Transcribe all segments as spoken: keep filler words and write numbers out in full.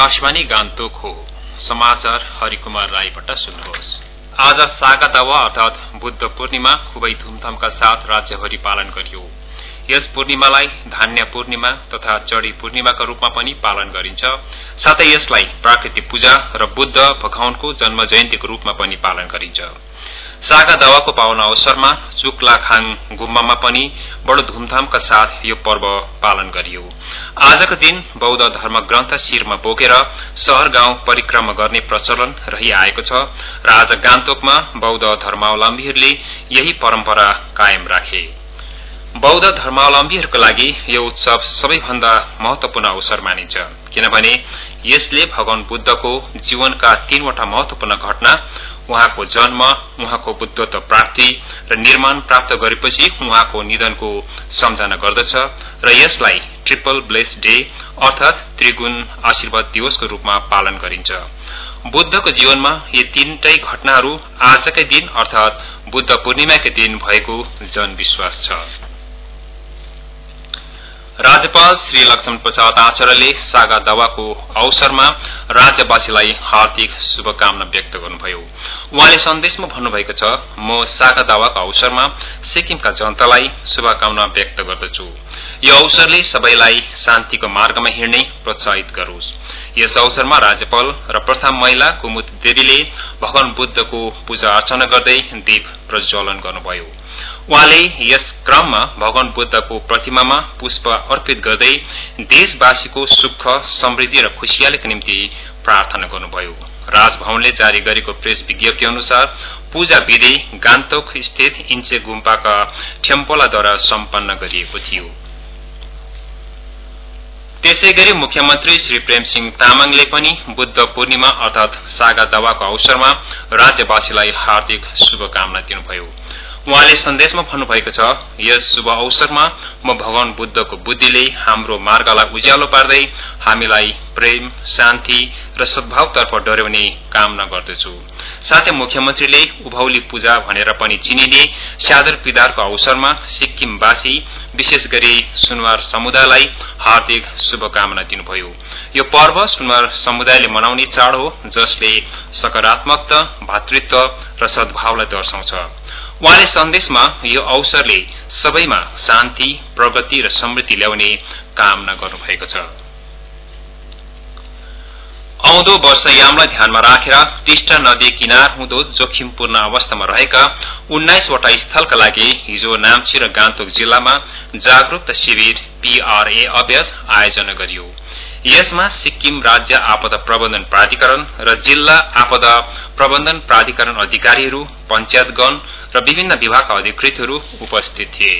आकाशवाणी गान्तोक हो। समाचार हरिकुमार राईबाट सुन्नुहोस्। आज सागा दावा अर्थात बुद्ध पूर्णिमा खुबै धूमधामका साथ राज्यभरि पालन गरियो। यस पूर्णिमालाई धान्य पूर्णिमा तथा चढ़ी पूर्णिमाका रूपमा पनि पालन गरिन्छ। साथै यसलाई प्राकृतिक पूजा र बुद्ध भगवानको जन्म जयन्तीको रूपमा पनि पालन गरिन्छ। सागा दावाको पावन अवसरमा चुक्लाखाङ गुम्बामा पनि बडो धूमधामका साथ यो पर्व पालन गरियो। आजको दिन बौद्ध धर्म ग्रन्थ शिरमा बोकेर शहर गाउँ परिक्रमा गर्ने प्रचलन रहिआएको छ र आज गान्तोकमा बौद्ध धर्मावलम्बीहरूले यही परम्परा कायम राखे। बौद्ध धर्मावलम्बीहरूको लागि यो उत्सव सबैभन्दा महत्वपूर्ण अवसर मानिन्छ, किनभने यसले भगवान बुद्धको जीवनका तीनवटा महत्वपूर्ण घटना, उहाँको जन्म, उहाँको बुद्धत्व प्राप्ति र निर्माण प्राप्त गरेपछि उहाँको निधनको सम्झना गर्दछ र यसलाई ट्रिपल ब्लेस डे अर्थात त्रिगुण आशीर्वाद दिवसको रूपमा पालन गरिन्छ। बुद्धको जीवनमा यी तीनटै घटनाहरू आजकै दिन अर्थात बुद्ध पूर्णिमाकै दिन भएको जनविश्वास छ। राज्यपाल श्री लक्ष्मण प्रसाद आचार्यले सागा दावाको अवसरमा राज्यवासीलाई हार्दिक शुभकामना व्यक्त गर्नुभयो। उहाँले सन्देशमा भन्नुभएको छ, म सागा दावाको अवसरमा सिक्किमका जनतालाई शुभकामना व्यक्त गर्दछु। यो अवसरले सबैलाई शान्तिको मार्गमा हिँड्ने प्रोत्साहित गरोस्। यस अवसरमा राज्यपाल र प्रथम महिला कुमुद देवीले भगवान बुद्धको पूजा अर्चना गर्दै दीप प्रज्वलन गर्नुभयो। उहाँले यस क्रममा भगवान बुद्धको प्रतिमामा पुष्प अर्पित गर्दै देशवासीको सुख समृद्धि र खुशियालीको निम्ति प्रार्थना गर्नुभयो। राजभवनले जारी गरेको प्रेस विज्ञप्ति अनुसार पूजा विधि गान्तोक स्थित इन्चे गुम्पाका ठेम्पोलाद्वारा सम्पन्न गरिएको थियो। त्यसैगरी मुख्यमन्त्री श्री प्रेमसिंह तामाङले पनि बुद्ध पूर्णिमा अर्थात सागा दावाको अवसरमा राज्यवासीलाई हार्दिक शुभकामना दिनुभयो। उहाँले सन्देशमा भन्नुभएको छ, यस शुभ अवसरमा म भगवान बुद्धको बुद्धिले हाम्रो मार्गलाई उज्यालो पार्दै हामीलाई प्रेम, शान्ति र सद्भावतर्फ डोर्याउने कामना गर्दछु। साथै मुख्यमन्त्रीले उभौली पूजा भनेर पनि चिनिने स्यादर पिदारको अवसरमा सिक्किमवासी विशेष गरी सुनवार समुदायलाई हार्दिक शुभकामना दिनुभयो। यो पर्व सुनवार समुदायले मनाउने चाड हो, जसले सकारात्मकता, भातृत्व र सद्भावलाई दर्शाउँछ। उहाँले सन्देशमा यो अवसरले सबैमा शान्ति, प्रगति र समृद्धि ल्याउने कामना गर्नुभएको छ। आउँदो वर्ष यामलाई ध्यानमा राखेर टिस्टा नदी किनार हुँदो जोखिमपूर्ण अवस्थामा रहेका उन्नाइसवटा स्थलका लागि हिजो नाम्ची र गान्तोक जिल्लामा जागरूकता शिविर पीआरए अभ्यास आयोजना गरियो। यसमा सिक्किम राज्य आपदा प्रबन्धन प्राधिकरण र जिल्ला आपदा प्रबन्धन प्राधिकरण अधिकारीहरू, पञ्चायतगण र विभिन्न विभागका अधिकृतहरू उपस्थित थिए।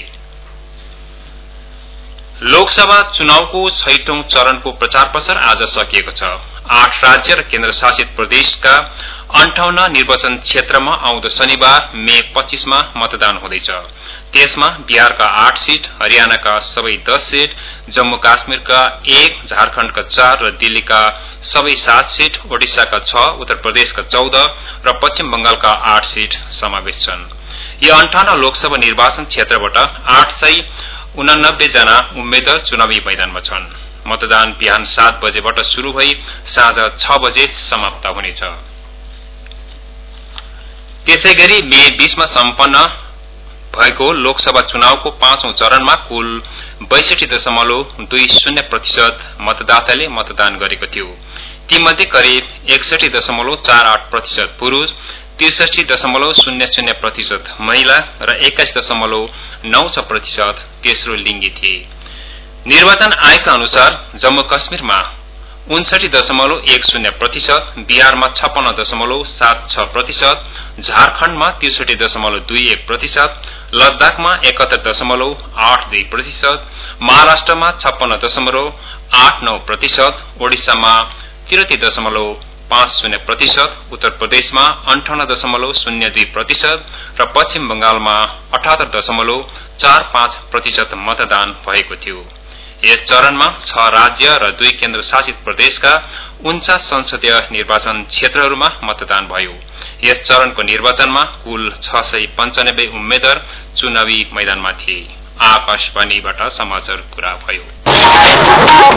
लोकसभा चुनावको छैटौं चरणको प्रचार प्रसार आज सकिएको छ। आठ राज्य र केन्द्रशासित प्रदेशका अन्ठाउन्न निर्वाचन क्षेत्रमा आउँदो शनिबार मे पच्चीसमा मतदान हुँदैछ। त्यसमा बिहारका आठ सीट, हरियाणाका सबै दस सीट, जम्मू काश्मीरका एक, झारखण्डका चार र दिल्लीका सबै सात सीट, ओडिसाका छ, उत्तर प्रदेशका चौध र पश्चिम बंगालका आठ सीट समावेश छन्। यो अन्ठाउन्न लोकसभा निर्वाचन क्षेत्रबाट आठ सय उनानब्बे जना उम्मेद्वार चुनावी मैदानमा छन्। मतदान बिहान सात बजेबाट शुरू भई साँझ छ बजे समाप्त हुनेछ। त्यसैगरी मे बीसमा सम्पन्न भएको लोकसभा चुनावको पाँचौं चरणमा कुल बैसठी दशमलव दुई शून्य प्रतिशत मतदाताले मतदान गरेको थियो। तीमध्ये करिब एकसठी दशमलव चार आठ प्रतिशत पुरूष, त्रिसठी दशमलव शून्य शून्य प्रतिशत महिला र एक्काइस दशमलव नौ छ प्रतिशत तेस्रो लिङ्गी थिए। निर्वाचन आयोगका अनुसार जम्मू कश्मीरमा उन्सठी दशमलव एक शून्य प्रतिशत, बिहारमा छप्पन्न दशमलव सात छ प्रतिशत, झारखण्डमा त्रिसठी दशमलव दुई एक प्रतिशत, लद्दाखमा एकहत्तर दशमलव आठ दुई प्रतिशत, महाराष्ट्रमा छप्पन्न दशमलव आठ नौ प्रतिशत, ओडिसामा त्रिहत्तर दशमलव पाँच शून्य प्रतिशत, उत्तर प्रदेशमा अन्ठाउन्न दशमलव शून्य दुई प्रतिशत र पश्चिम बंगालमा अठहत्तर दशमलव चार पाँच प्रतिशत मतदान भएको थियो। यस चरणमा छ राज्य र दुई केन्द्र शासित प्रदेशका उन्चास संसदीय निर्वाचन क्षेत्रहरूमा मतदान भयो। यस चरणको निर्वाचनमा कुल छ सय पञ्चानब्बे उम्मेद्वार चुनावी मैदानमा थिए। आकाशवाणीबाट समाचार पूरा भयो।